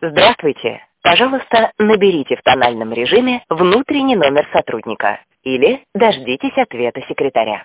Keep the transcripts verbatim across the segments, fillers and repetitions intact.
Здравствуйте. Пожалуйста, наберите в тональном режиме внутренний номер сотрудника или дождитесь ответа секретаря.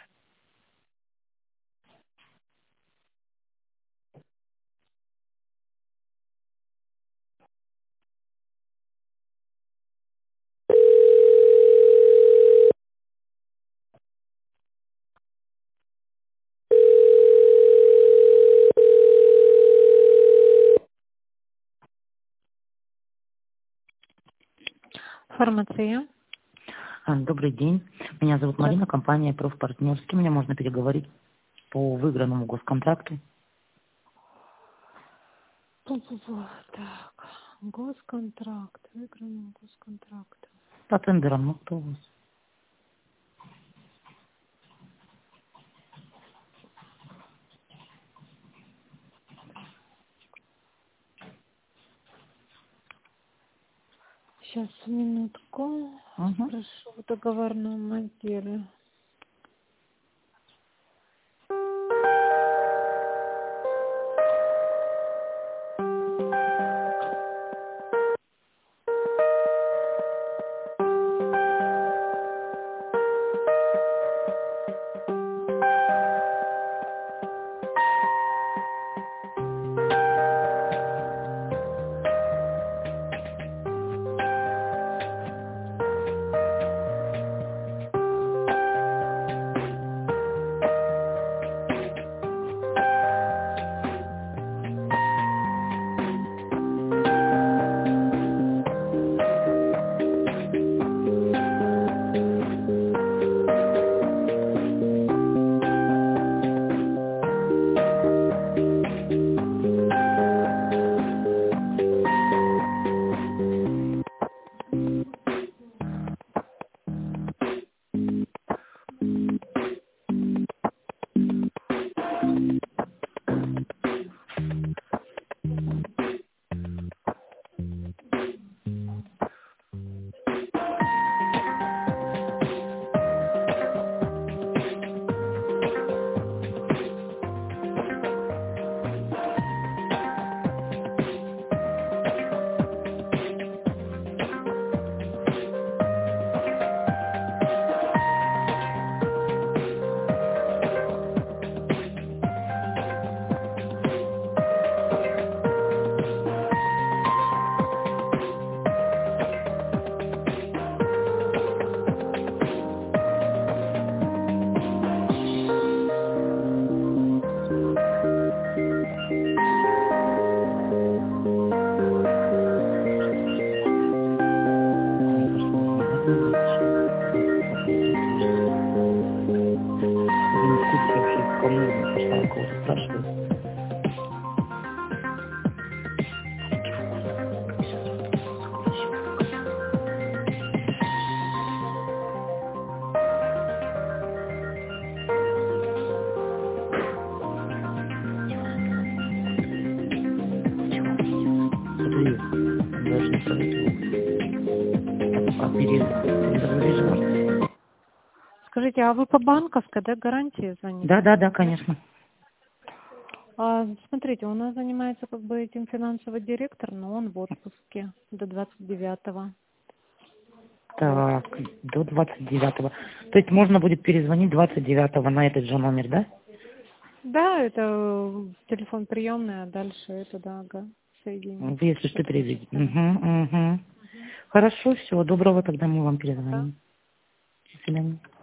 Фармация. А, Добрый день. Меня зовут Да. Марина, компания «Профпартнер». С кем мне можно переговорить по выигранному госконтракту? Пу-пу-пу. Так, госконтракт, выигранный госконтракт. По тендерам, ну кто у вас? Сейчас, минутку. Угу. Прошу в договорном отделе. Мне кажется, нужно один запиши. Попросить тоже. Вы не в курсе вообще, кому она пошла, у кого-то спрашивает. Смотри, он даже не советовал. От- Отбери тендерный режим. Скажите, а вы по банковской, да, гарантии Да, звоните? да, да, конечно. А, смотрите, у нас занимается как бы этим финансовый директор, но он в отпуске до двадцать девятого. Так, до двадцать девятого. То есть можно будет перезвонить двадцать девятого на этот же номер, да? Да, это э, телефон приемный, а дальше это, да, ага, соединить. Если что, Чтобы лучше переведите. было. Угу, угу. Хорошо, всего доброго, тогда мы вам Да. перезвоним. До свидания.